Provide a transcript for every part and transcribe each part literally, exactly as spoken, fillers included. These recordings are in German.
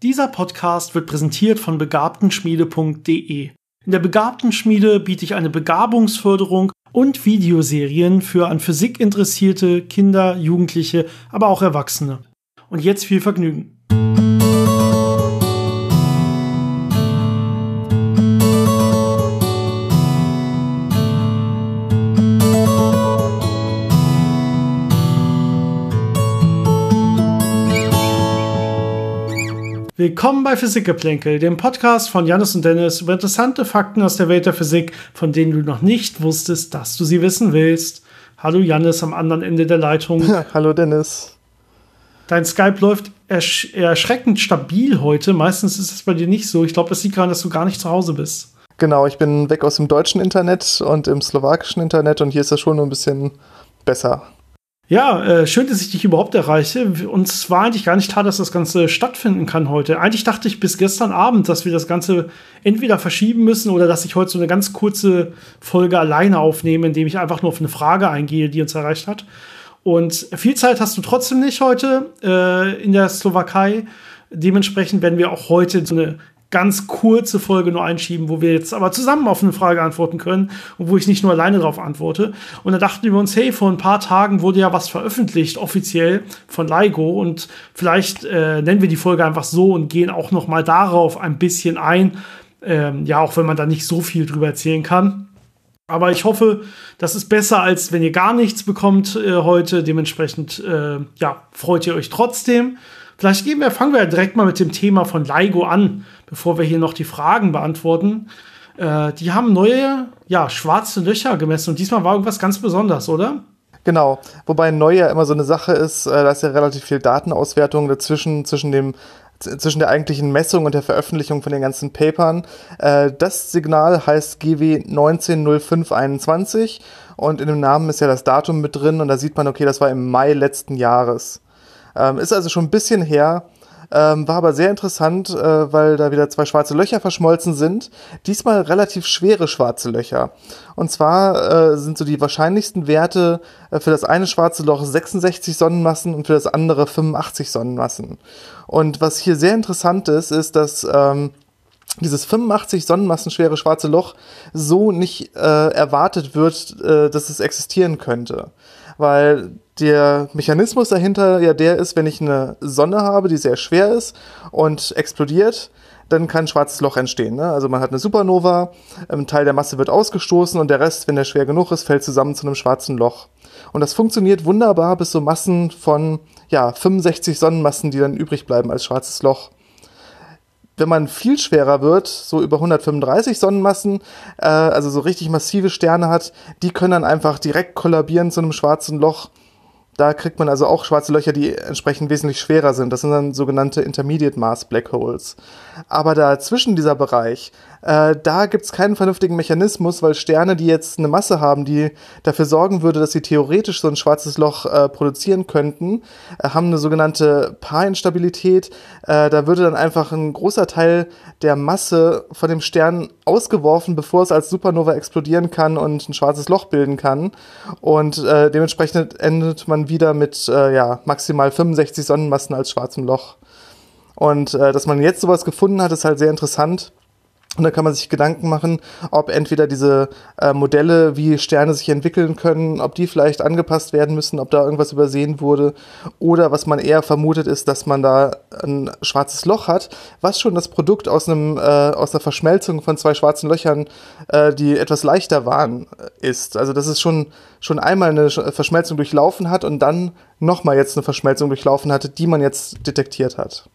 Dieser Podcast wird präsentiert von begabtenschmiede punkt de. In der Begabtenschmiede biete ich eine Begabungsförderung und Videoserien für an Physik interessierte Kinder, Jugendliche, aber auch Erwachsene. Und jetzt viel Vergnügen. Willkommen bei Physikgeplänkel, dem Podcast von Jannis und Dennis über interessante Fakten aus der Welt der Physik, von denen du noch nicht wusstest, dass du sie wissen willst. Hallo Jannis am anderen Ende der Leitung. Hallo Dennis. Dein Skype läuft ersch- erschreckend stabil heute. Meistens ist es bei dir nicht so. Ich glaube, das liegt daran, dass du gar nicht zu Hause bist. Genau, ich bin weg aus dem deutschen Internet und im slowakischen Internet und hier ist das schon ein bisschen besser. Ja, äh, schön, dass ich dich überhaupt erreiche. Uns war eigentlich gar nicht klar, dass das Ganze stattfinden kann heute. Eigentlich dachte ich bis gestern Abend, dass wir das Ganze entweder verschieben müssen oder dass ich heute so eine ganz kurze Folge alleine aufnehme, indem ich einfach nur auf eine Frage eingehe, die uns erreicht hat. Und viel Zeit hast du trotzdem nicht heute äh, in der Slowakei. Dementsprechend werden wir auch heute so eine ganz kurze Folge nur einschieben, wo wir jetzt aber zusammen auf eine Frage antworten können und wo ich nicht nur alleine darauf antworte. Und da dachten wir uns, hey, vor ein paar Tagen wurde ja was veröffentlicht, offiziell von LIGO, und vielleicht äh, nennen wir die Folge einfach so und gehen auch noch mal darauf ein bisschen ein, ähm, ja, auch wenn man da nicht so viel drüber erzählen kann. Aber ich hoffe, das ist besser, als wenn ihr gar nichts bekommt äh, heute. Dementsprechend, äh, ja, freut ihr euch trotzdem. Vielleicht gehen wir, fangen wir direkt mal mit dem Thema von LIGO an, bevor wir hier noch die Fragen beantworten. Äh, die haben neue, ja, schwarze Löcher gemessen und diesmal war irgendwas ganz Besonderes, oder? Genau, wobei neu ja immer so eine Sache ist, äh, da ist ja relativ viel Datenauswertung dazwischen, zwischen dem zwischen der eigentlichen Messung und der Veröffentlichung von den ganzen Papern. Äh, das Signal heißt G W neunzehn null fünf einundzwanzig und in dem Namen ist ja das Datum mit drin und da sieht man, okay, das war im Mai letzten Jahres. Ähm, ist also schon ein bisschen her, ähm, war aber sehr interessant, äh, weil da wieder zwei schwarze Löcher verschmolzen sind. Diesmal relativ schwere schwarze Löcher. Und zwar äh, sind so die wahrscheinlichsten Werte äh, für das eine schwarze Loch sechsundsechzig Sonnenmassen und für das andere fünfundachtzig Sonnenmassen. Und was hier sehr interessant ist, ist, dass ähm, dieses fünfundachtzig Sonnenmassen schwere schwarze Loch so nicht äh, erwartet wird, äh, dass es existieren könnte. Weil der Mechanismus dahinter ja der ist, wenn ich eine Sonne habe, die sehr schwer ist und explodiert, dann kann ein schwarzes Loch entstehen. Ne? Also man hat eine Supernova, ein Teil der Masse wird ausgestoßen und der Rest, wenn der schwer genug ist, fällt zusammen zu einem schwarzen Loch. Und das funktioniert wunderbar bis so Massen von ja, fünfundsechzig Sonnenmassen, die dann übrig bleiben als schwarzes Loch. Wenn man viel schwerer wird, so über hundertfünfunddreißig Sonnenmassen, äh, also so richtig massive Sterne hat, die können dann einfach direkt kollabieren zu einem schwarzen Loch. Da kriegt man also auch schwarze Löcher, die entsprechend wesentlich schwerer sind. Das sind dann sogenannte Intermediate Mass Black Holes. Aber dazwischen dieser Bereich, äh, da gibt es keinen vernünftigen Mechanismus, weil Sterne, die jetzt eine Masse haben, die dafür sorgen würde, dass sie theoretisch so ein schwarzes Loch äh, produzieren könnten, äh, haben eine sogenannte Paarinstabilität. Äh, da würde dann einfach ein großer Teil der Masse von dem Stern ausgeworfen, bevor es als Supernova explodieren kann und ein schwarzes Loch bilden kann. Und äh, dementsprechend endet man wieder mit äh, ja, maximal fünfundsechzig Sonnenmassen als schwarzem Loch. Und äh, dass man jetzt sowas gefunden hat, ist halt sehr interessant. Und da kann man sich Gedanken machen, ob entweder diese äh, Modelle, wie Sterne sich entwickeln können, ob die vielleicht angepasst werden müssen, ob da irgendwas übersehen wurde. Oder was man eher vermutet ist, dass man da ein schwarzes Loch hat, was schon das Produkt aus, einem, äh, aus einer Verschmelzung von zwei schwarzen Löchern, äh, die etwas leichter waren, ist. Also dass es schon, schon einmal eine Verschmelzung durchlaufen hat und dann nochmal jetzt eine Verschmelzung durchlaufen hatte, die man jetzt detektiert hat.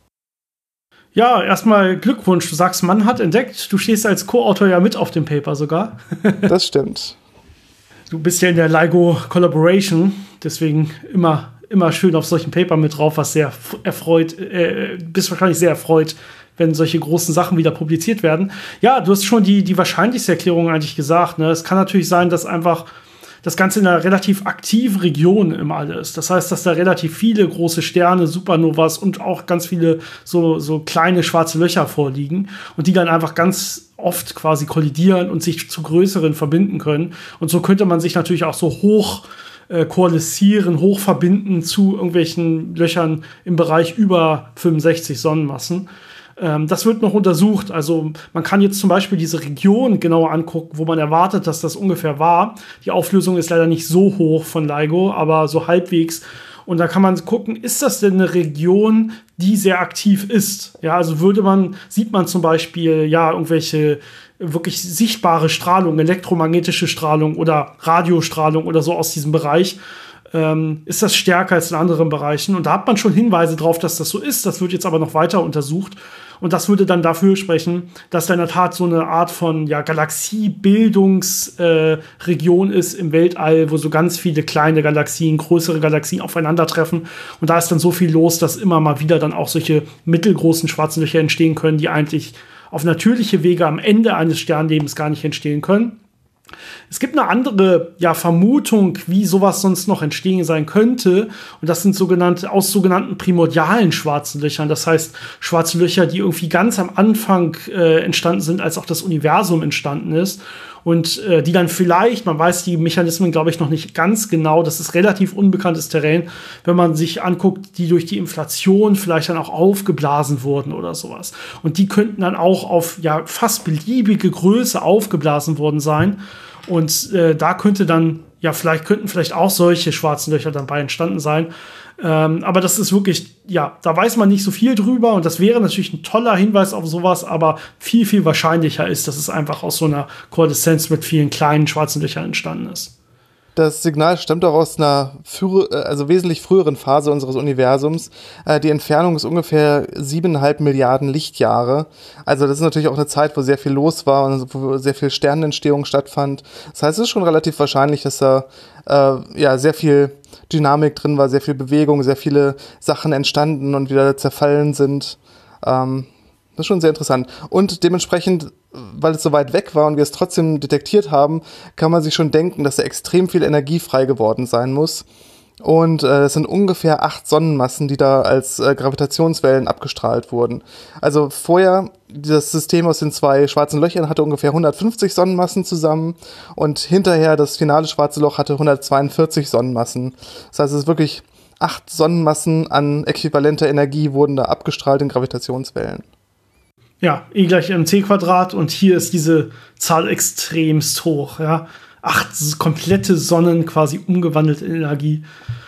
Ja, erstmal Glückwunsch. Du sagst, man hat entdeckt. Du stehst als Co-Autor ja mit auf dem Paper sogar. Das stimmt. Du bist ja in der LIGO Collaboration, deswegen immer, immer schön auf solchen Paper mit drauf, was sehr erfreut, äh, bist wahrscheinlich sehr erfreut, wenn solche großen Sachen wieder publiziert werden. Ja, du hast schon die, die wahrscheinlichste Erklärung eigentlich gesagt. Ne? Es kann natürlich sein, dass einfach das Ganze in einer relativ aktiven Region im All ist. Das heißt, dass da relativ viele große Sterne, Supernovas und auch ganz viele so, so kleine schwarze Löcher vorliegen und die dann einfach ganz oft quasi kollidieren und sich zu größeren verbinden können. Und so könnte man sich natürlich auch so hoch äh, koalisieren, hoch verbinden zu irgendwelchen Löchern im Bereich über fünfundsechzig Sonnenmassen. Ähm, das wird noch untersucht. Also man kann jetzt zum Beispiel diese Region genauer angucken, wo man erwartet, dass das ungefähr war. Die Auflösung ist leider nicht so hoch von LIGO, aber so halbwegs. Und da kann man gucken, ist das denn eine Region, die sehr aktiv ist? Ja, also würde man, sieht man zum Beispiel, ja, irgendwelche wirklich sichtbare Strahlung, elektromagnetische Strahlung oder Radiostrahlung oder so aus diesem Bereich, ähm, ist das stärker als in anderen Bereichen. Und da hat man schon Hinweise drauf, dass das so ist. Das wird jetzt aber noch weiter untersucht. Und das würde dann dafür sprechen, dass da in der Tat so eine Art von ja, Galaxiebildungsregion äh, ist im Weltall, wo so ganz viele kleine Galaxien, größere Galaxien aufeinandertreffen. Und da ist dann so viel los, dass immer mal wieder dann auch solche mittelgroßen schwarzen Löcher entstehen können, die eigentlich auf natürliche Wege am Ende eines Sternlebens gar nicht entstehen können. Es gibt eine andere ja, Vermutung, wie sowas sonst noch entstehen sein könnte. Und das sind sogenannte, aus sogenannten primordialen schwarzen Löchern. Das heißt, schwarze Löcher, die irgendwie ganz am Anfang äh, entstanden sind, als auch das Universum entstanden ist. Und äh, die dann vielleicht, man weiß die Mechanismen, glaube ich, noch nicht ganz genau, das ist relativ unbekanntes Terrain, wenn man sich anguckt, die durch die Inflation vielleicht dann auch aufgeblasen wurden oder sowas. Und die könnten dann auch auf ja fast beliebige Größe aufgeblasen worden sein. Und äh, da könnte dann, ja, vielleicht könnten vielleicht auch solche schwarzen Löcher dabei entstanden sein. Ähm, aber das ist wirklich, ja, da weiß man nicht so viel drüber. Und das wäre natürlich ein toller Hinweis auf sowas, aber viel, viel wahrscheinlicher ist, dass es einfach aus so einer Koaleszenz mit vielen kleinen schwarzen Löchern entstanden ist. Das Signal stammt auch aus einer früh, also wesentlich früheren Phase unseres Universums. Äh, die Entfernung ist ungefähr siebeneinhalb Milliarden Lichtjahre. Also das ist natürlich auch eine Zeit, wo sehr viel los war und wo sehr viel Sternenentstehung stattfand. Das heißt, es ist schon relativ wahrscheinlich, dass da äh, ja sehr viel Dynamik drin war, sehr viel Bewegung, sehr viele Sachen entstanden und wieder zerfallen sind. Ähm, das ist schon sehr interessant. Und dementsprechend, weil es so weit weg war und wir es trotzdem detektiert haben, kann man sich schon denken, dass da extrem viel Energie frei geworden sein muss. Und äh, es sind ungefähr acht Sonnenmassen, die da als äh, Gravitationswellen abgestrahlt wurden. Also vorher, das System aus den zwei schwarzen Löchern hatte ungefähr hundertfünfzig Sonnenmassen zusammen und hinterher das finale schwarze Loch hatte hundertzweiundvierzig Sonnenmassen. Das heißt, es ist wirklich acht Sonnenmassen an äquivalenter Energie wurden da abgestrahlt in Gravitationswellen. Ja, E gleich mc Quadrat und hier ist diese Zahl extremst hoch, ja. Acht komplette Sonnen quasi umgewandelt in Energie.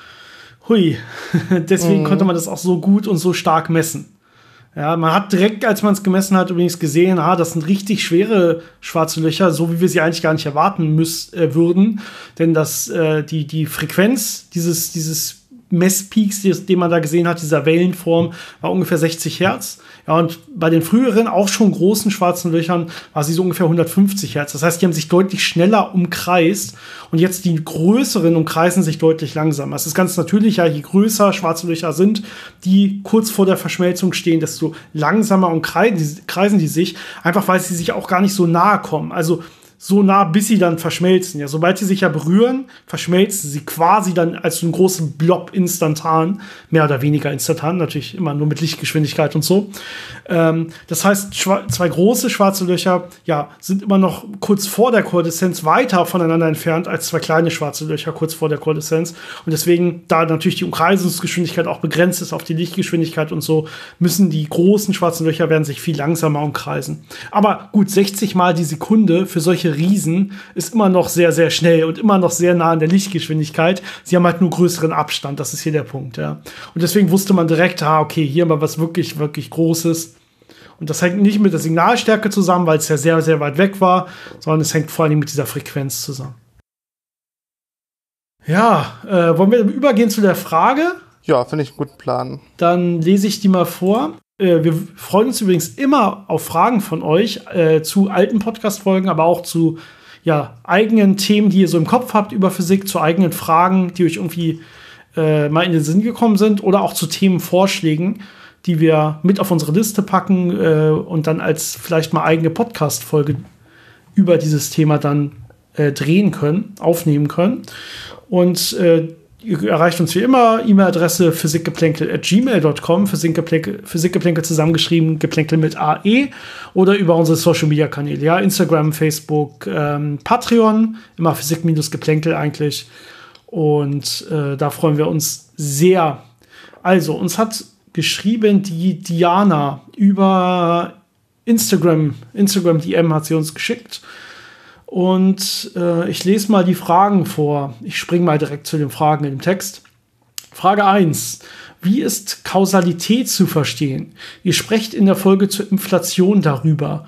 Hui. Deswegen mhm. konnte man das auch so gut und so stark messen. Ja, man hat direkt, als man es gemessen hat, übrigens gesehen, ah, das sind richtig schwere schwarze Löcher, so wie wir sie eigentlich gar nicht erwarten müssen, äh, würden. Denn das, äh, die, die Frequenz dieses, dieses Messpeaks, den man da gesehen hat, dieser Wellenform, war ungefähr sechzig Hertz. Ja, und bei den früheren, auch schon großen schwarzen Löchern, war sie so ungefähr hundertfünfzig Hertz. Das heißt, die haben sich deutlich schneller umkreist und jetzt die größeren umkreisen sich deutlich langsamer. Es ist ganz natürlich, ja, je größer schwarze Löcher sind, die kurz vor der Verschmelzung stehen, desto langsamer umkreisen die sich, einfach weil sie sich auch gar nicht so nahe kommen. Also so nah, bis sie dann verschmelzen. Ja, sobald sie sich ja berühren, verschmelzen sie quasi dann als so einen großen Blob instantan, mehr oder weniger instantan, natürlich immer nur mit Lichtgeschwindigkeit und so. Ähm, das heißt, zwei große schwarze Löcher, ja, sind immer noch kurz vor der Koaleszenz weiter voneinander entfernt als zwei kleine schwarze Löcher kurz vor der Koaleszenz. Und deswegen, da natürlich die Umkreisungsgeschwindigkeit auch begrenzt ist auf die Lichtgeschwindigkeit und so, müssen die großen schwarzen Löcher werden sich viel langsamer umkreisen. Aber gut, sechzig Mal die Sekunde für solche Riesen ist immer noch sehr, sehr schnell und immer noch sehr nah an der Lichtgeschwindigkeit. Sie haben halt nur größeren Abstand, das ist hier der Punkt, ja. Und deswegen wusste man direkt, ah, okay, hier haben wir was wirklich, wirklich Großes. Und das hängt nicht mit der Signalstärke zusammen, weil es ja sehr, sehr weit weg war, sondern es hängt vor allem mit dieser Frequenz zusammen. Ja, äh, wollen wir übergehen zu der Frage? Ja, finde ich einen guten Plan. Dann lese ich die mal vor. Wir freuen uns übrigens immer auf Fragen von euch äh, zu alten Podcast-Folgen, aber auch zu ja, eigenen Themen, die ihr so im Kopf habt über Physik, zu eigenen Fragen, die euch irgendwie äh, mal in den Sinn gekommen sind oder auch zu Themenvorschlägen, die wir mit auf unsere Liste packen äh, und dann als vielleicht mal eigene Podcast-Folge über dieses Thema dann äh, drehen können, aufnehmen können. Und äh, ihr erreicht uns wie immer, E-Mail-Adresse physikgeplänkel at gmail dot com, Physikgeplänkel, Physikgeplänkel zusammengeschrieben, Geplänkel mit A E, oder über unsere Social-Media-Kanäle, ja, Instagram, Facebook, ähm, Patreon, immer Physik-Geplänkel eigentlich. Und äh, da freuen wir uns sehr. Also, uns hat geschrieben, die Diana über Instagram, Instagram D M hat sie uns geschickt. Und äh, ich lese mal die Fragen vor. Ich springe mal direkt zu den Fragen in dem Text. Frage eins. Wie ist Kausalität zu verstehen? Ihr sprecht in der Folge zur Inflation darüber.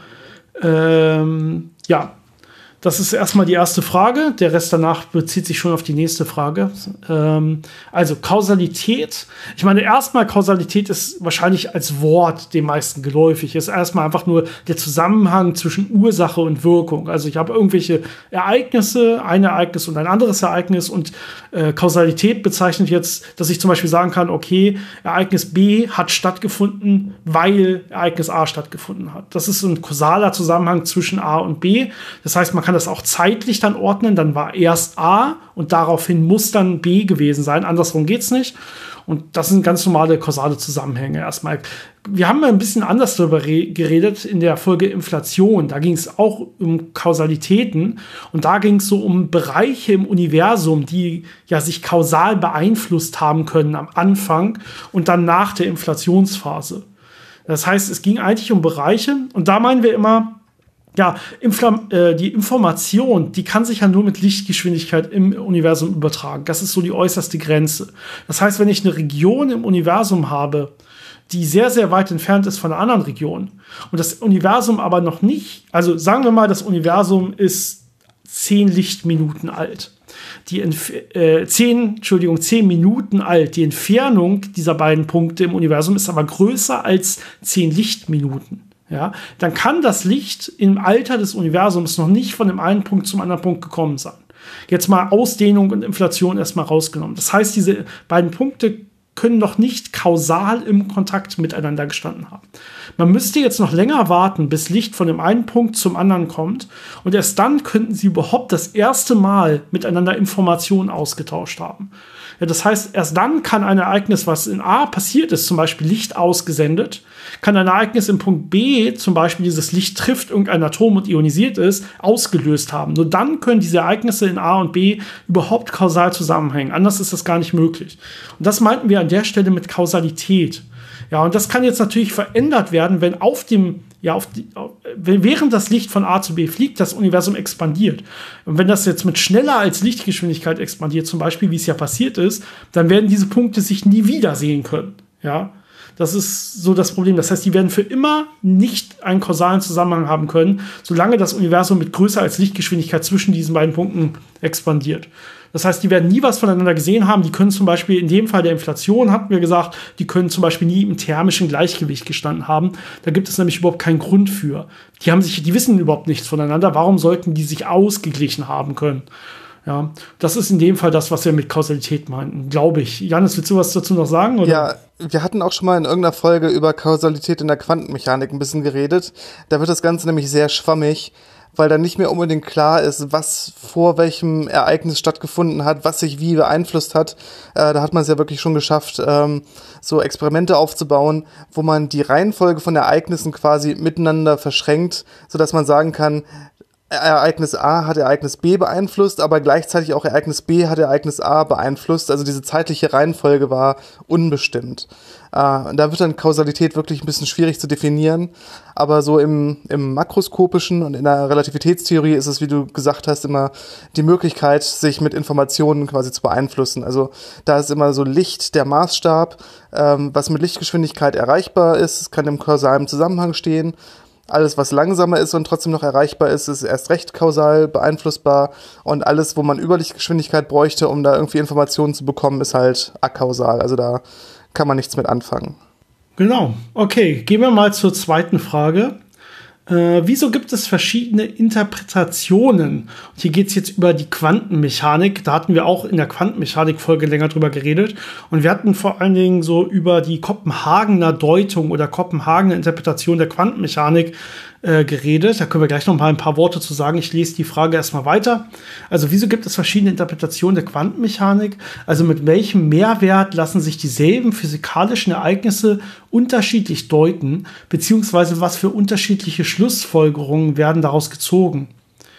Ähm, ja, das ist erstmal die erste Frage. Der Rest danach bezieht sich schon auf die nächste Frage. Ähm, also Kausalität. Ich meine, erstmal Kausalität ist wahrscheinlich als Wort den meisten geläufig. Ist erstmal einfach nur der Zusammenhang zwischen Ursache und Wirkung. Also ich habe irgendwelche Ereignisse, ein Ereignis und ein anderes Ereignis. Und äh, Kausalität bezeichnet jetzt, dass ich zum Beispiel sagen kann, okay, Ereignis B hat stattgefunden, weil Ereignis A stattgefunden hat. Das ist so ein kausaler Zusammenhang zwischen A und B. Das heißt, man kann das auch zeitlich dann ordnen, dann war erst A und daraufhin muss dann B gewesen sein, andersrum geht's nicht. Und das sind ganz normale kausale Zusammenhänge erstmal. Wir haben ein bisschen anders darüber geredet in der Folge Inflation. Da ging es auch um Kausalitäten und da ging es so um Bereiche im Universum, die ja sich kausal beeinflusst haben können am Anfang und dann nach der Inflationsphase. Das heißt, es ging eigentlich um Bereiche und da meinen wir immer, ja, Infl- äh, die Information, die kann sich ja nur mit Lichtgeschwindigkeit im Universum übertragen. Das ist so die äußerste Grenze. Das heißt, wenn ich eine Region im Universum habe, die sehr, sehr weit entfernt ist von einer anderen Region und das Universum aber noch nicht, also sagen wir mal, das Universum ist zehn Lichtminuten alt. Die Entf- äh, zehn, Entschuldigung, zehn Minuten alt. Die Entfernung dieser beiden Punkte im Universum ist aber größer als zehn Lichtminuten. Ja, dann kann das Licht im Alter des Universums noch nicht von dem einen Punkt zum anderen Punkt gekommen sein. Jetzt mal Ausdehnung und Inflation erstmal rausgenommen. Das heißt, diese beiden Punkte können noch nicht kausal im Kontakt miteinander gestanden haben. Man müsste jetzt noch länger warten, bis Licht von dem einen Punkt zum anderen kommt und erst dann könnten sie überhaupt das erste Mal miteinander Informationen ausgetauscht haben. Ja, das heißt, erst dann kann ein Ereignis, was in A passiert ist, zum Beispiel Licht ausgesendet, kann ein Ereignis im Punkt B, zum Beispiel dieses Licht trifft irgendein Atom und ionisiert ist, ausgelöst haben. Nur dann können diese Ereignisse in A und B überhaupt kausal zusammenhängen. Anders ist das gar nicht möglich. Und das meinten wir an der Stelle mit Kausalität. Ja, und das kann jetzt natürlich verändert werden, wenn auf dem, ja, auf die, während das Licht von A zu B fliegt, das Universum expandiert. Und wenn das jetzt mit schneller als Lichtgeschwindigkeit expandiert, zum Beispiel, wie es ja passiert ist, dann werden diese Punkte sich nie wiedersehen können. Ja, das ist so das Problem. Das heißt, die werden für immer nicht einen kausalen Zusammenhang haben können, solange das Universum mit größer als Lichtgeschwindigkeit zwischen diesen beiden Punkten expandiert. Das heißt, die werden nie was voneinander gesehen haben. Die können zum Beispiel in dem Fall der Inflation, hatten wir gesagt, die können zum Beispiel nie im thermischen Gleichgewicht gestanden haben. Da gibt es nämlich überhaupt keinen Grund für. Die haben sich, die wissen überhaupt nichts voneinander. Warum sollten die sich ausgeglichen haben können? Ja, das ist in dem Fall das, was wir mit Kausalität meinten, glaube ich. Janis, willst du was dazu noch sagen? Oder? Ja, wir hatten auch schon mal in irgendeiner Folge über Kausalität in der Quantenmechanik ein bisschen geredet. Da wird das Ganze nämlich sehr schwammig, weil dann nicht mehr unbedingt klar ist, was vor welchem Ereignis stattgefunden hat, was sich wie beeinflusst hat. Äh, da hat man es ja wirklich schon geschafft, ähm, so Experimente aufzubauen, wo man die Reihenfolge von Ereignissen quasi miteinander verschränkt, sodass man sagen kann, Ereignis A hat Ereignis B beeinflusst, aber gleichzeitig auch Ereignis B hat Ereignis A beeinflusst. Also diese zeitliche Reihenfolge war unbestimmt. Äh, da wird dann Kausalität wirklich ein bisschen schwierig zu definieren. Aber so im, im makroskopischen und in der Relativitätstheorie ist es, wie du gesagt hast, immer die Möglichkeit, sich mit Informationen quasi zu beeinflussen. Also da ist immer so Licht der Maßstab, ähm, was mit Lichtgeschwindigkeit erreichbar ist, kann im kausalen Zusammenhang stehen. Alles, was langsamer ist und trotzdem noch erreichbar ist, ist erst recht kausal beeinflussbar. Und alles, wo man Überlichtgeschwindigkeit bräuchte, um da irgendwie Informationen zu bekommen, ist halt akausal. Also da kann man nichts mit anfangen. Genau. Okay, gehen wir mal zur zweiten Frage. Äh, wieso gibt es verschiedene Interpretationen? Und hier geht es jetzt über die Quantenmechanik. Da hatten wir auch in der Quantenmechanik-Folge länger drüber geredet. Und wir hatten vor allen Dingen so über die Kopenhagener Deutung oder Kopenhagener Interpretation der Quantenmechanik äh, geredet. Da können wir gleich noch mal ein paar Worte zu sagen. Ich lese die Frage erstmal weiter. Also, wieso gibt es verschiedene Interpretationen der Quantenmechanik? Also, mit welchem Mehrwert lassen sich dieselben physikalischen Ereignisse unterschiedlich deuten, beziehungsweise was für unterschiedliche Schlussfolgerungen werden daraus gezogen?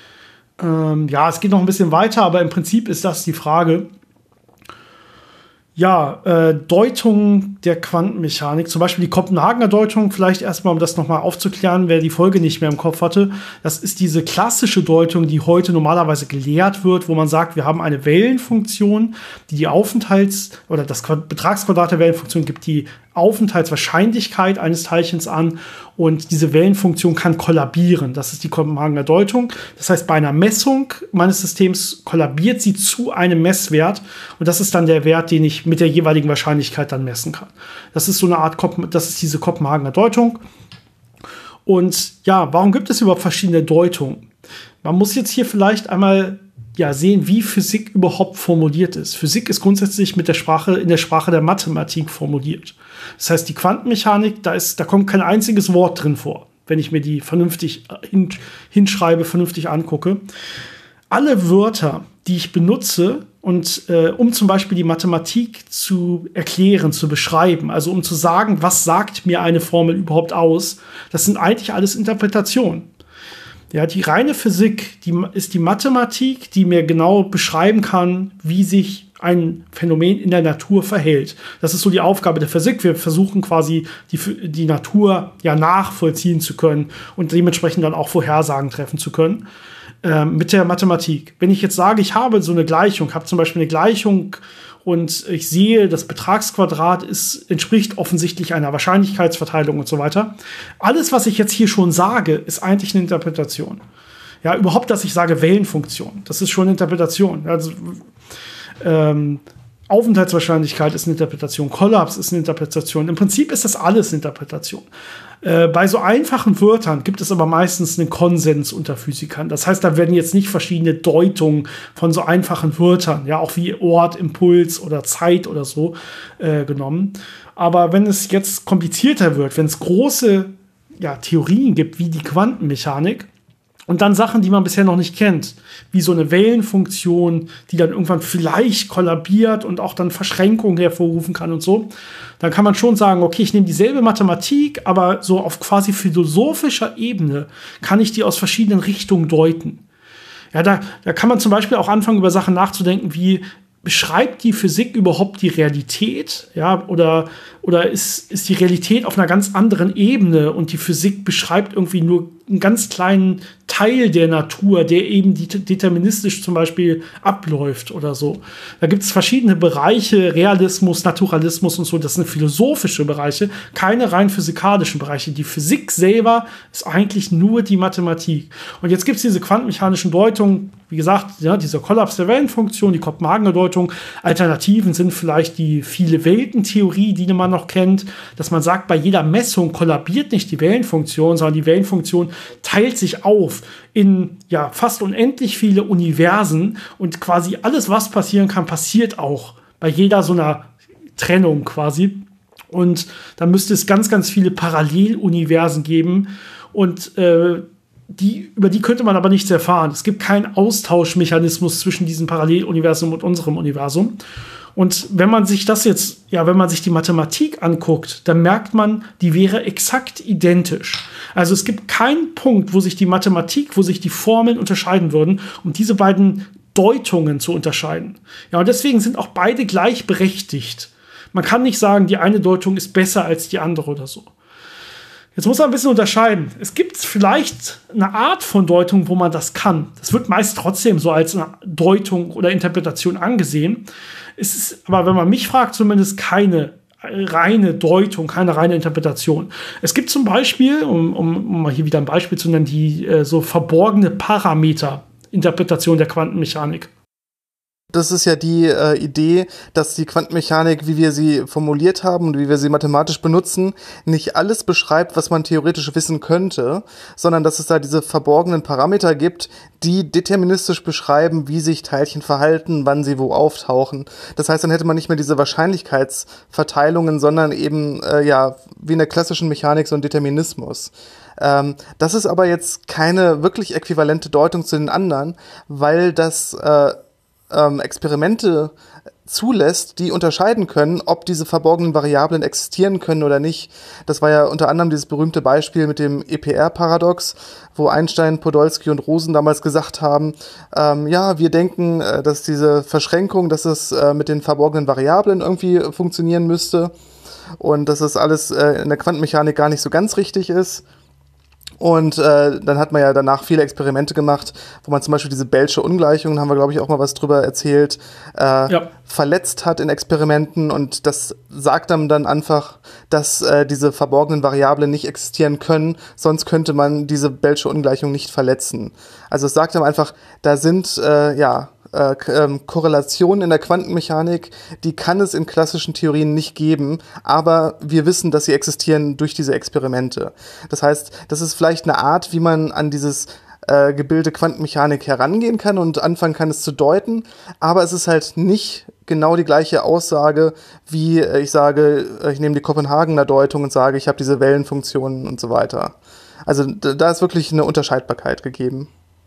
Ähm, ja, es geht noch ein bisschen weiter, aber im Prinzip ist das die Frage. Ja, äh, Deutung der Quantenmechanik, zum Beispiel die Kopenhagener Deutung, vielleicht erstmal, um das nochmal aufzuklären, wer die Folge nicht mehr im Kopf hatte. Das ist diese klassische Deutung, die heute normalerweise gelehrt wird, wo man sagt, wir haben eine Wellenfunktion, die die Aufenthalts- oder das Betragsquadrat der Wellenfunktion gibt die Aufenthaltswahrscheinlichkeit eines Teilchens an und diese Wellenfunktion kann kollabieren. Das ist die Kopenhagener Deutung. Das heißt, bei einer Messung meines Systems kollabiert sie zu einem Messwert und das ist dann der Wert, den ich mit der jeweiligen Wahrscheinlichkeit dann messen kann. Das ist so eine Art, Kopen- das ist diese Kopenhagener Deutung. Und ja, warum gibt es überhaupt verschiedene Deutungen? Man muss jetzt hier vielleicht einmal ja, sehen, wie Physik überhaupt formuliert ist. Physik ist grundsätzlich mit der Sprache, in der Sprache der Mathematik formuliert. Das heißt, die Quantenmechanik, da ist, da kommt kein einziges Wort drin vor, wenn ich mir die vernünftig hin, hinschreibe, vernünftig angucke. Alle Wörter, die ich benutze, und äh, um zum Beispiel die Mathematik zu erklären, zu beschreiben, also um zu sagen, was sagt mir eine Formel überhaupt aus, das sind eigentlich alles Interpretationen. Ja, die reine Physik, die ist die Mathematik, die mir genau beschreiben kann, wie sich ein Phänomen in der Natur verhält. Das ist so die Aufgabe der Physik. Wir versuchen quasi die, die Natur ja nachvollziehen zu können und dementsprechend dann auch Vorhersagen treffen zu können äh, mit der Mathematik. Wenn ich jetzt sage, ich habe so eine Gleichung, habe zum Beispiel eine Gleichung und ich sehe, das Betragsquadrat ist, entspricht offensichtlich einer Wahrscheinlichkeitsverteilung und so weiter. Alles, was ich jetzt hier schon sage, ist eigentlich eine Interpretation. Ja, überhaupt, dass ich sage Wellenfunktion, das ist schon eine Interpretation. Also, ähm, Aufenthaltswahrscheinlichkeit ist eine Interpretation, Kollaps ist eine Interpretation. Im Prinzip ist das alles eine Interpretation. Äh, bei so einfachen Wörtern gibt es aber meistens einen Konsens unter Physikern. Das heißt, da werden jetzt nicht verschiedene Deutungen von so einfachen Wörtern, ja, auch wie Ort, Impuls oder Zeit oder so, äh, genommen. Aber wenn es jetzt komplizierter wird, wenn es große ja, Theorien gibt, wie die Quantenmechanik, und dann Sachen, die man bisher noch nicht kennt, wie so eine Wellenfunktion, die dann irgendwann vielleicht kollabiert und auch dann Verschränkungen hervorrufen kann und so, dann kann man schon sagen, okay, ich nehme dieselbe Mathematik, aber so auf quasi philosophischer Ebene kann ich die aus verschiedenen Richtungen deuten. Ja, da, da kann man zum Beispiel auch anfangen, über Sachen nachzudenken, wie beschreibt die Physik überhaupt die Realität? Ja, oder, oder ist, ist die Realität auf einer ganz anderen Ebene und die Physik beschreibt irgendwie nur einen ganz kleinen Teil der Natur, der eben die, deterministisch zum Beispiel abläuft oder so. Da gibt es verschiedene Bereiche, Realismus, Naturalismus und so, das sind philosophische Bereiche, keine rein physikalischen Bereiche. Die Physik selber ist eigentlich nur die Mathematik. Und jetzt gibt es diese quantenmechanischen Deutungen, wie gesagt, ja, dieser Kollaps der Wellenfunktion, die Kopenhagener Deutung. Alternativen sind vielleicht die Viele-Welten-Theorie, die man noch kennt, dass man sagt, bei jeder Messung kollabiert nicht die Wellenfunktion, sondern die Wellenfunktion teilt sich auf in ja, fast unendlich viele Universen und quasi alles, was passieren kann, passiert auch bei jeder so einer Trennung quasi. Und da müsste es ganz, ganz viele Paralleluniversen geben und äh, Die, über die könnte man aber nichts erfahren. Es gibt keinen Austauschmechanismus zwischen diesem Paralleluniversum und unserem Universum. Und wenn man sich das jetzt, ja, wenn man sich die Mathematik anguckt, dann merkt man, die wäre exakt identisch. Also es gibt keinen Punkt, wo sich die Mathematik, wo sich die Formeln unterscheiden würden, um diese beiden Deutungen zu unterscheiden. Ja, und deswegen sind auch beide gleichberechtigt. Man kann nicht sagen, die eine Deutung ist besser als die andere oder so. Jetzt muss man ein bisschen unterscheiden. Es gibt vielleicht eine Art von Deutung, wo man das kann. Das wird meist trotzdem so als eine Deutung oder Interpretation angesehen. Es ist aber, wenn man mich fragt, zumindest keine reine Deutung, keine reine Interpretation. Es gibt zum Beispiel, um, um, um mal hier wieder ein Beispiel zu nennen, die äh, so verborgene Parameter-Interpretation der Quantenmechanik. Das ist ja die äh, Idee, dass die Quantenmechanik, wie wir sie formuliert haben und wie wir sie mathematisch benutzen, nicht alles beschreibt, was man theoretisch wissen könnte, sondern dass es da diese verborgenen Parameter gibt, die deterministisch beschreiben, wie sich Teilchen verhalten, wann sie wo auftauchen. Das heißt, dann hätte man nicht mehr diese Wahrscheinlichkeitsverteilungen, sondern eben äh, ja wie in der klassischen Mechanik so ein Determinismus. Ähm, das ist aber jetzt keine wirklich äquivalente Deutung zu den anderen, weil das äh, ähm, Experimente zulässt, die unterscheiden können, ob diese verborgenen Variablen existieren können oder nicht. Das war ja unter anderem dieses berühmte Beispiel mit dem E P R-Paradox, wo Einstein, Podolsky und Rosen damals gesagt haben, ähm, ja, wir denken, äh, dass diese Verschränkung, dass es äh, mit den verborgenen Variablen irgendwie funktionieren müsste und dass das alles äh, in der Quantenmechanik gar nicht so ganz richtig ist. Und äh, dann hat man ja danach viele Experimente gemacht, wo man zum Beispiel diese Bellsche Ungleichung, da haben wir, glaube ich, auch mal was drüber erzählt, äh, ja. verletzt hat in Experimenten. Und das sagt einem dann einfach, dass äh, diese verborgenen Variablen nicht existieren können, sonst könnte man diese Bellsche Ungleichung nicht verletzen. Also es sagt einem einfach, da sind, äh, ja, Äh, ähm, Korrelationen in der Quantenmechanik, die kann es in klassischen Theorien nicht geben, aber wir wissen, dass sie existieren durch diese Experimente. Das heißt, das ist vielleicht eine Art, wie man an dieses äh, Gebilde Quantenmechanik herangehen kann und anfangen kann, es zu deuten, aber es ist halt nicht genau die gleiche Aussage, wie äh, ich sage, ich nehme die Kopenhagener Deutung und sage, ich habe diese Wellenfunktionen und so weiter. Also d- da ist wirklich eine Unterscheidbarkeit gegeben.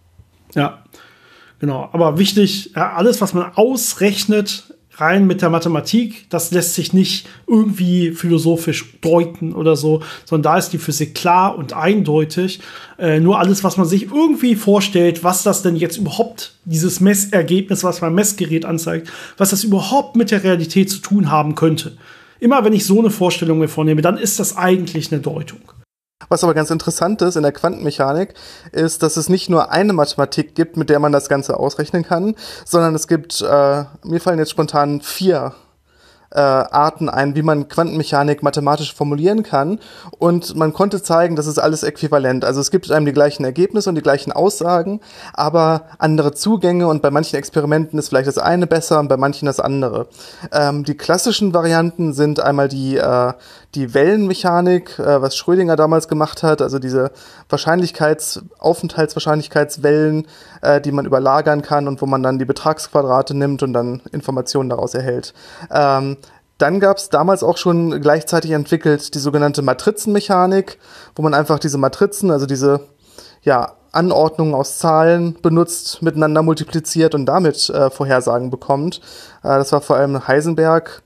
Ja. Genau, aber wichtig, ja, alles, was man ausrechnet, rein mit der Mathematik, das lässt sich nicht irgendwie philosophisch deuten oder so, sondern da ist die Physik klar und eindeutig. Äh, nur alles, was man sich irgendwie vorstellt, was das denn jetzt überhaupt, dieses Messergebnis, was mein Messgerät anzeigt, was das überhaupt mit der Realität zu tun haben könnte. Immer wenn ich so eine Vorstellung mir vornehme, dann ist das eigentlich eine Deutung. Was aber ganz interessant ist in der Quantenmechanik, ist, dass es nicht nur eine Mathematik gibt, mit der man das Ganze ausrechnen kann, sondern es gibt, äh, mir fallen jetzt spontan vier äh, Arten ein, wie man Quantenmechanik mathematisch formulieren kann. Und man konnte zeigen, das ist alles äquivalent. Also es gibt einem die gleichen Ergebnisse und die gleichen Aussagen, aber andere Zugänge, und bei manchen Experimenten ist vielleicht das eine besser und bei manchen das andere. Ähm, die klassischen Varianten sind einmal die äh, die Wellenmechanik, äh, was Schrödinger damals gemacht hat, also diese Wahrscheinlichkeits-, Aufenthaltswahrscheinlichkeitswellen, äh, die man überlagern kann und wo man dann die Betragsquadrate nimmt und dann Informationen daraus erhält. Ähm, dann gab es damals auch schon gleichzeitig entwickelt die sogenannte Matrizenmechanik, wo man einfach diese Matrizen, also diese ja, Anordnungen aus Zahlen benutzt, miteinander multipliziert und damit äh, Vorhersagen bekommt. Äh, das war vor allem Heisenberg.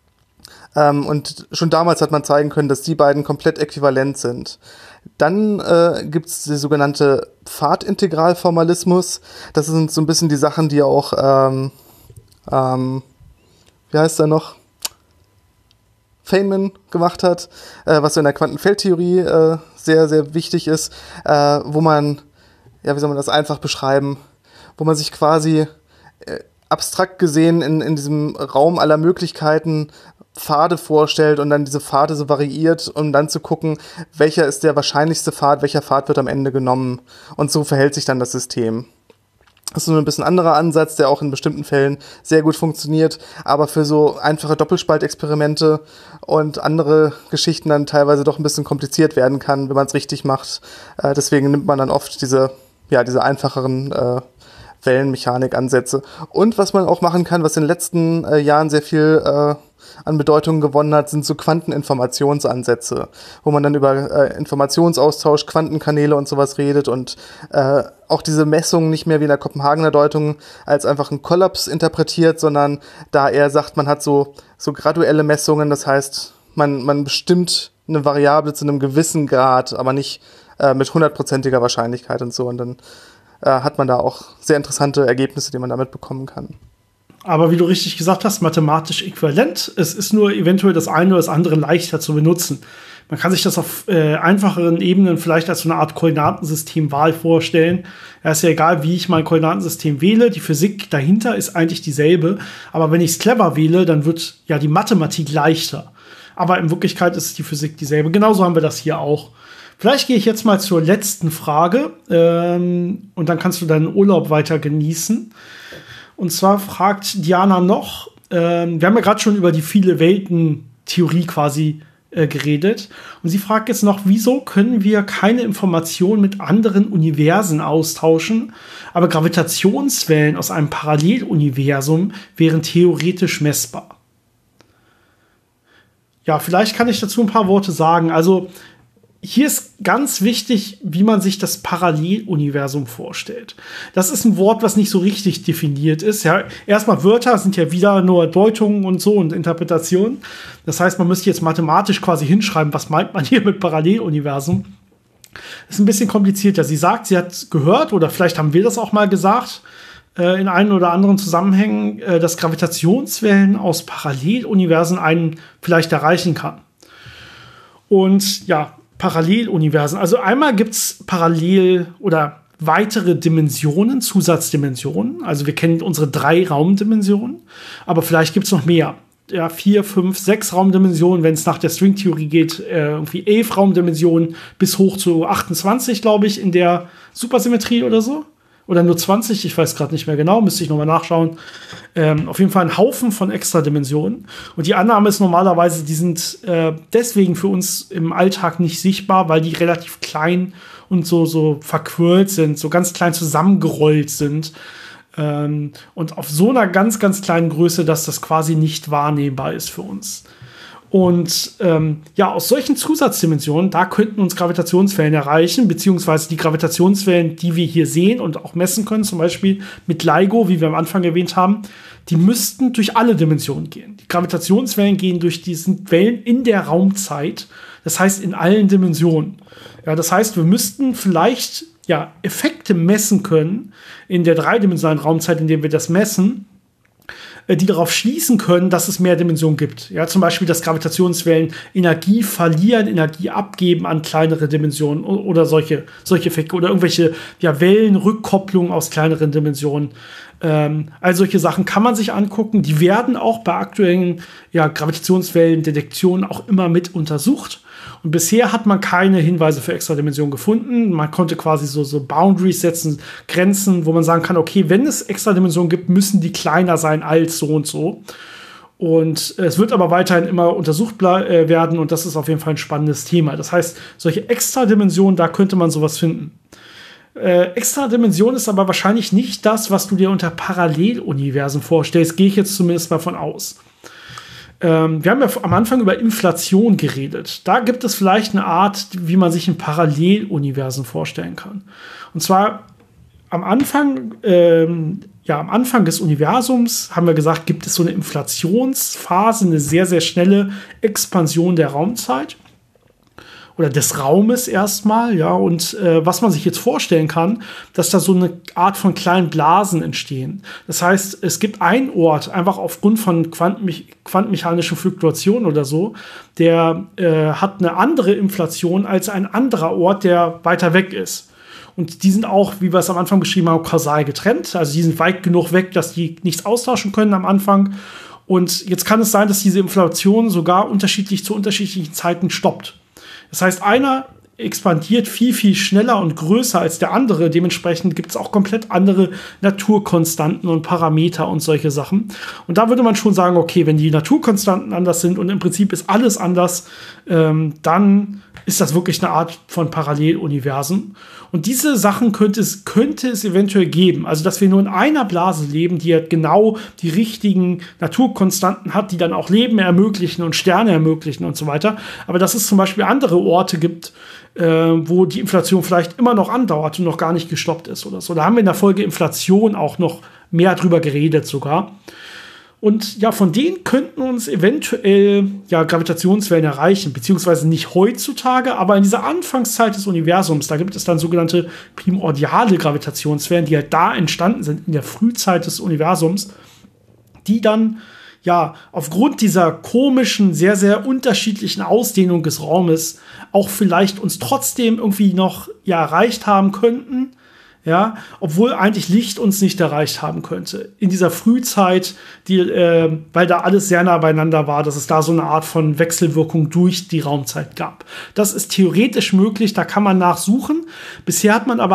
Ähm, und schon damals hat man zeigen können, dass die beiden komplett äquivalent sind. Dann äh, gibt es die sogenannte Pfadintegralformalismus. Das sind so ein bisschen die Sachen, die auch, ähm, ähm, wie heißt er noch? Feynman gemacht hat, äh, was so in der Quantenfeldtheorie äh, sehr, sehr wichtig ist, äh, wo man, ja, wie soll man das einfach beschreiben, wo man sich quasi äh, abstrakt gesehen in, in diesem Raum aller Möglichkeiten Pfade vorstellt und dann diese Pfade so variiert, um dann zu gucken, welcher ist der wahrscheinlichste Pfad, welcher Pfad wird am Ende genommen. Und so verhält sich dann das System. Das ist so ein bisschen anderer Ansatz, der auch in bestimmten Fällen sehr gut funktioniert, aber für so einfache Doppelspaltexperimente und andere Geschichten dann teilweise doch ein bisschen kompliziert werden kann, wenn man es richtig macht. Äh, deswegen nimmt man dann oft diese, ja, diese einfacheren äh, Wellenmechanik-Ansätze. Und was man auch machen kann, was in den letzten äh, Jahren sehr viel äh, an Bedeutung gewonnen hat, sind so Quanteninformationsansätze, wo man dann über äh, Informationsaustausch, Quantenkanäle und sowas redet und äh, auch diese Messungen nicht mehr wie in der Kopenhagener Deutung als einfach einen Kollaps interpretiert, sondern da er sagt, man hat so, so graduelle Messungen, das heißt, man, man bestimmt eine Variable zu einem gewissen Grad, aber nicht äh, mit hundertprozentiger Wahrscheinlichkeit und so, und dann äh, hat man da auch sehr interessante Ergebnisse, die man damit bekommen kann. Aber wie du richtig gesagt hast, mathematisch äquivalent. Es ist nur eventuell das eine oder das andere leichter zu benutzen. Man kann sich das auf äh, einfacheren Ebenen vielleicht als so eine Art Koordinatensystemwahl vorstellen. Ja, ist ja egal, wie ich mein Koordinatensystem wähle. Die Physik dahinter ist eigentlich dieselbe. Aber wenn ich es clever wähle, dann wird ja die Mathematik leichter. Aber in Wirklichkeit ist die Physik dieselbe. Genauso haben wir das hier auch. Vielleicht gehe ich jetzt mal zur letzten Frage. Ähm, und dann kannst du deinen Urlaub weiter genießen. Und zwar fragt Diana noch, ähm, wir haben ja gerade schon über die Viele-Welten-Theorie quasi äh, geredet. Und sie fragt jetzt noch, wieso können wir keine Informationen mit anderen Universen austauschen, aber Gravitationswellen aus einem Paralleluniversum wären theoretisch messbar? Ja, vielleicht kann ich dazu ein paar Worte sagen. Also hier ist ganz wichtig, wie man sich das Paralleluniversum vorstellt. Das ist ein Wort, was nicht so richtig definiert ist. Ja, erstmal Wörter sind ja wieder nur Deutungen und so und Interpretationen. Das heißt, man müsste jetzt mathematisch quasi hinschreiben, was meint man hier mit Paralleluniversum. Das ist ein bisschen komplizierter. Sie sagt, sie hat gehört, oder vielleicht haben wir das auch mal gesagt, äh, in einen oder anderen Zusammenhängen, äh, dass Gravitationswellen aus Paralleluniversen einen vielleicht erreichen kann. Und ja, Paralleluniversen. Also einmal gibt es parallel oder weitere Dimensionen, Zusatzdimensionen. Also wir kennen unsere drei Raumdimensionen, aber vielleicht gibt es noch mehr. Ja, vier, fünf, sechs Raumdimensionen, wenn es nach der Stringtheorie geht, äh, irgendwie elf Raumdimensionen bis hoch zu achtundzwanzig, glaube ich, in der Supersymmetrie oder so. Oder nur zwanzig, ich weiß gerade nicht mehr genau, müsste ich nochmal nachschauen. Ähm, auf jeden Fall ein Haufen von Extradimensionen. Und die Annahme ist normalerweise, die sind äh, deswegen für uns im Alltag nicht sichtbar, weil die relativ klein und so, so verquirlt sind, so ganz klein zusammengerollt sind. Ähm, und auf so einer ganz, ganz kleinen Größe, dass das quasi nicht wahrnehmbar ist für uns. Und ähm, ja, aus solchen Zusatzdimensionen, da könnten uns Gravitationswellen erreichen, beziehungsweise die Gravitationswellen, die wir hier sehen und auch messen können, zum Beispiel mit LIGO, wie wir am Anfang erwähnt haben, die müssten durch alle Dimensionen gehen. Die Gravitationswellen gehen durch diese Wellen in der Raumzeit, das heißt in allen Dimensionen. Ja, das heißt, wir müssten vielleicht ja, Effekte messen können in der dreidimensionalen Raumzeit, in der wir das messen, die darauf schließen können, dass es mehr Dimensionen gibt. Ja, zum Beispiel, dass Gravitationswellen Energie verlieren, Energie abgeben an kleinere Dimensionen oder solche, solche Effekte oder irgendwelche ja, Wellenrückkopplungen aus kleineren Dimensionen. Ähm, all solche Sachen kann man sich angucken. Die werden auch bei aktuellen ja, Gravitationswellendetektionen auch immer mit untersucht. Und bisher hat man keine Hinweise für Extradimensionen gefunden. Man konnte quasi so, so Boundaries setzen, Grenzen, wo man sagen kann, okay, wenn es Extradimensionen gibt, müssen die kleiner sein als so und so. Und es wird aber weiterhin immer untersucht äh, werden und das ist auf jeden Fall ein spannendes Thema. Das heißt, solche Extradimensionen, da könnte man sowas finden. Äh, Extradimension ist aber wahrscheinlich nicht das, was du dir unter Paralleluniversen vorstellst, gehe ich jetzt zumindest mal von aus. Ähm, wir haben ja am Anfang über Inflation geredet. Da gibt es vielleicht eine Art, wie man sich ein Paralleluniversen vorstellen kann. Und zwar am Anfang, ähm, ja, am Anfang des Universums haben wir gesagt, gibt es so eine Inflationsphase, eine sehr, sehr schnelle Expansion der Raumzeit. Oder des Raumes erstmal, ja, und äh, was man sich jetzt vorstellen kann, dass da so eine Art von kleinen Blasen entstehen. Das heißt, es gibt einen Ort, einfach aufgrund von quantenme- quantenmechanischen Fluktuationen oder so, der äh, hat eine andere Inflation als ein anderer Ort, der weiter weg ist. Und die sind auch, wie wir es am Anfang beschrieben haben, kausal getrennt. Also die sind weit genug weg, dass die nichts austauschen können am Anfang. Und jetzt kann es sein, dass diese Inflation sogar unterschiedlich zu unterschiedlichen Zeiten stoppt. Das heißt, einer expandiert viel, viel schneller und größer als der andere. Dementsprechend gibt es auch komplett andere Naturkonstanten und Parameter und solche Sachen. Und da würde man schon sagen, okay, wenn die Naturkonstanten anders sind und im Prinzip ist alles anders, ähm, dann ist das wirklich eine Art von Paralleluniversen. Und diese Sachen könnte es, könnte es eventuell geben. Also, dass wir nur in einer Blase leben, die halt genau die richtigen Naturkonstanten hat, die dann auch Leben ermöglichen und Sterne ermöglichen und so weiter. Aber dass es zum Beispiel andere Orte gibt, äh, wo die Inflation vielleicht immer noch andauert und noch gar nicht gestoppt ist oder so. Da haben wir in der Folge Inflation auch noch mehr drüber geredet sogar. Und ja, von denen könnten uns eventuell ja, Gravitationswellen erreichen, beziehungsweise nicht heutzutage, aber in dieser Anfangszeit des Universums, da gibt es dann sogenannte primordiale Gravitationswellen, die halt da entstanden sind, in der Frühzeit des Universums, die dann ja aufgrund dieser komischen, sehr, sehr unterschiedlichen Ausdehnung des Raumes auch vielleicht uns trotzdem irgendwie noch ja, erreicht haben könnten. Ja, obwohl eigentlich Licht uns nicht erreicht haben könnte. In dieser Frühzeit, die, äh, weil da alles sehr nah beieinander war, dass es da so eine Art von Wechselwirkung durch die Raumzeit gab. Das ist theoretisch möglich, da kann man nachsuchen. Bisher hat man aber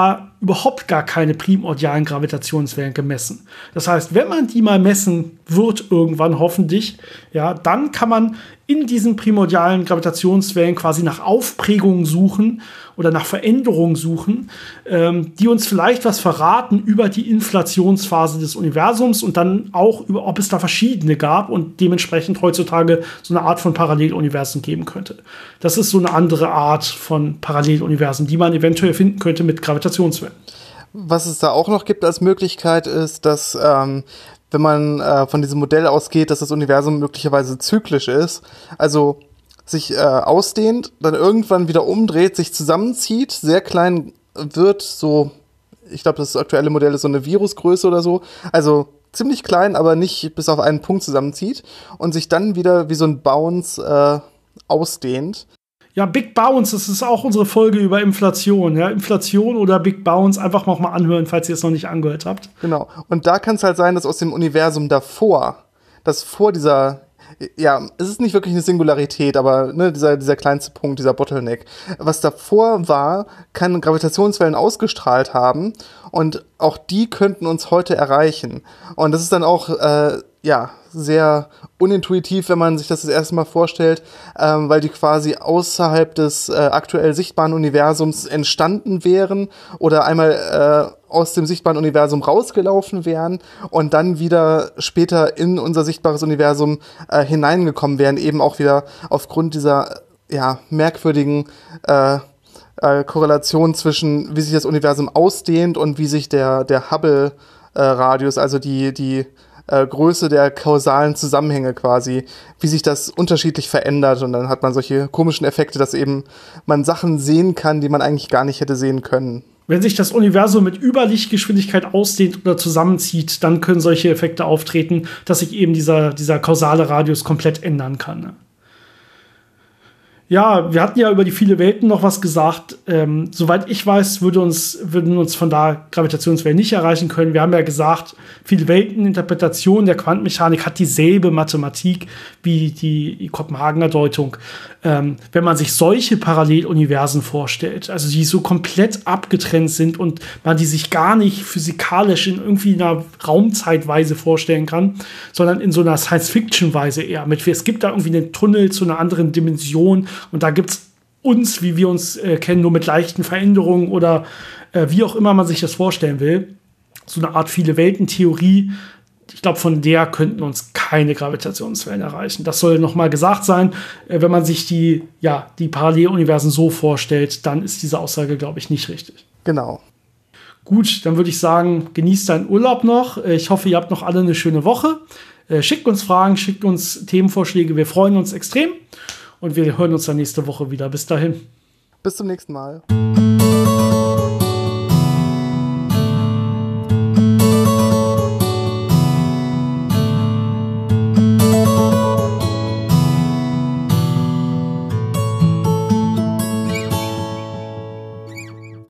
überhaupt gar keine primordialen Gravitationswellen gemessen. Das heißt, wenn man die mal messen wird irgendwann hoffentlich, ja, dann kann man in diesen primordialen Gravitationswellen quasi nach Aufprägungen suchen oder nach Veränderungen suchen, ähm, die uns vielleicht was verraten über die Inflationsphase des Universums und dann auch über, ob es da verschiedene gab und dementsprechend heutzutage so eine Art von Paralleluniversen geben könnte. Das ist so eine andere Art von Paralleluniversen, die man eventuell finden könnte mit Gravitationswellen. Was es da auch noch gibt als Möglichkeit ist, dass ähm, wenn man äh, von diesem Modell ausgeht, dass das Universum möglicherweise zyklisch ist, also sich äh, ausdehnt, dann irgendwann wieder umdreht, sich zusammenzieht, sehr klein wird, so, ich glaube, das aktuelle Modell ist so eine Virusgröße oder so, also ziemlich klein, aber nicht bis auf einen Punkt zusammenzieht und sich dann wieder wie so ein Bounce äh, ausdehnt. Ja, Big Bounce, das ist auch unsere Folge über Inflation. Ja? Inflation oder Big Bounce, einfach noch mal anhören, falls ihr es noch nicht angehört habt. Genau. Und da kann es halt sein, dass aus dem Universum davor, dass vor dieser, ja, es ist nicht wirklich eine Singularität, aber ne, dieser, dieser kleinste Punkt, dieser Bottleneck, was davor war, kann Gravitationswellen ausgestrahlt haben und auch die könnten uns heute erreichen. Und das ist dann auch, äh, ja, sehr unintuitiv, wenn man sich das das erste Mal vorstellt, ähm, weil die quasi außerhalb des äh, aktuell sichtbaren Universums entstanden wären oder einmal äh, aus dem sichtbaren Universum rausgelaufen wären und dann wieder später in unser sichtbares Universum äh, hineingekommen wären, eben auch wieder aufgrund dieser ja, merkwürdigen äh, äh, Korrelation zwischen, wie sich das Universum ausdehnt und wie sich der, der Hubble-Radius, äh, also die, die Äh, Größe der kausalen Zusammenhänge quasi, wie sich das unterschiedlich verändert und dann hat man solche komischen Effekte, dass eben man Sachen sehen kann, die man eigentlich gar nicht hätte sehen können. Wenn sich das Universum mit Überlichtgeschwindigkeit ausdehnt oder zusammenzieht, dann können solche Effekte auftreten, dass sich eben dieser, dieser kausale Radius komplett ändern kann. Ne? Ja, wir hatten ja über die viele Welten noch was gesagt. Ähm, soweit ich weiß, würde uns, würden uns von da Gravitationswellen nicht erreichen können. Wir haben ja gesagt, viele Welteninterpretation der Quantenmechanik hat dieselbe Mathematik wie die Kopenhagener Deutung. Ähm, wenn man sich solche Paralleluniversen vorstellt, also die so komplett abgetrennt sind und man die sich gar nicht physikalisch in irgendwie einer Raumzeitweise vorstellen kann, sondern in so einer Science-Fiction-Weise eher. Mit, es gibt da irgendwie einen Tunnel zu einer anderen Dimension und da gibt es uns, wie wir uns äh, kennen, nur mit leichten Veränderungen oder äh, wie auch immer man sich das vorstellen will. So eine Art Viele-Welten-Theorie. Ich glaube, von der könnten uns keine Gravitationswellen erreichen. Das soll noch mal gesagt sein. Äh, wenn man sich die, ja, die Paralleluniversen so vorstellt, dann ist diese Aussage, glaube ich, nicht richtig. Genau. Gut, dann würde ich sagen, genießt deinen Urlaub noch. Äh, ich hoffe, ihr habt noch alle eine schöne Woche. Äh, schickt uns Fragen, schickt uns Themenvorschläge. Wir freuen uns extrem. Und wir hören uns dann nächste Woche wieder. Bis dahin. Bis zum nächsten Mal.